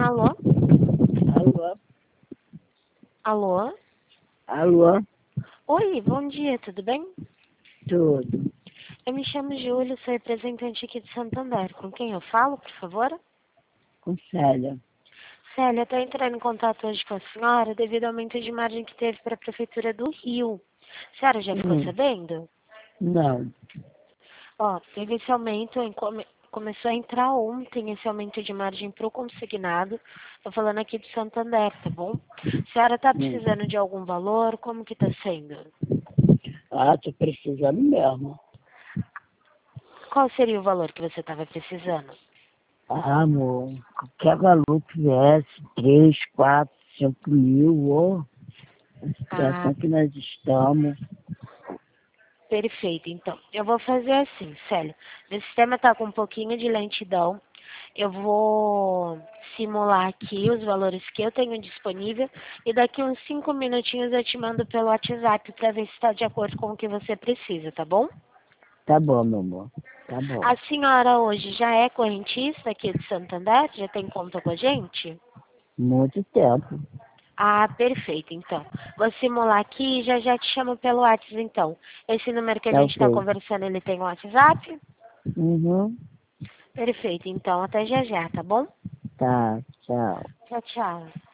Alô? Alô? Alô? Alô? Oi, bom dia, tudo bem? Tudo. Eu me chamo Júlia, sou representante aqui de Santander. Com quem eu falo, por favor? Com Célia. Célia, estou entrando em contato hoje com a senhora devido ao aumento de margem que teve para a Prefeitura do Rio. A senhora já ficou sabendo? Não. Ó, teve esse aumento, começou a entrar ontem esse aumento de margem para o consignado. Estou falando aqui de Santander, tá bom? A senhora está precisando de algum valor? Como que está sendo? Ah, tô precisando mesmo. Qual seria o valor que você estava precisando? Ah, amor, qualquer valor que viesse, 3, 4, 5 mil, ô, a situação Ah, que nós estamos. perfeito. Então, eu vou fazer assim, Célia. Meu sistema está com um pouquinho de lentidão. Eu vou simular aqui os valores que eu tenho disponível e daqui uns 5 minutinhos eu te mando pelo WhatsApp para ver se está de acordo com o que você precisa, tá bom? Tá bom, meu amor. Tá bom. A senhora hoje já é correntista aqui de Santander? Já tem conta com a gente? Muito tempo. Ah, perfeito, então. Vou simular aqui e já te chamo pelo WhatsApp, então. Esse número que a Tá gente está ok. conversando, ele tem WhatsApp? Uhum. Perfeito, então. Até já já, tá bom? Tá, tchau. Tchau, tchau.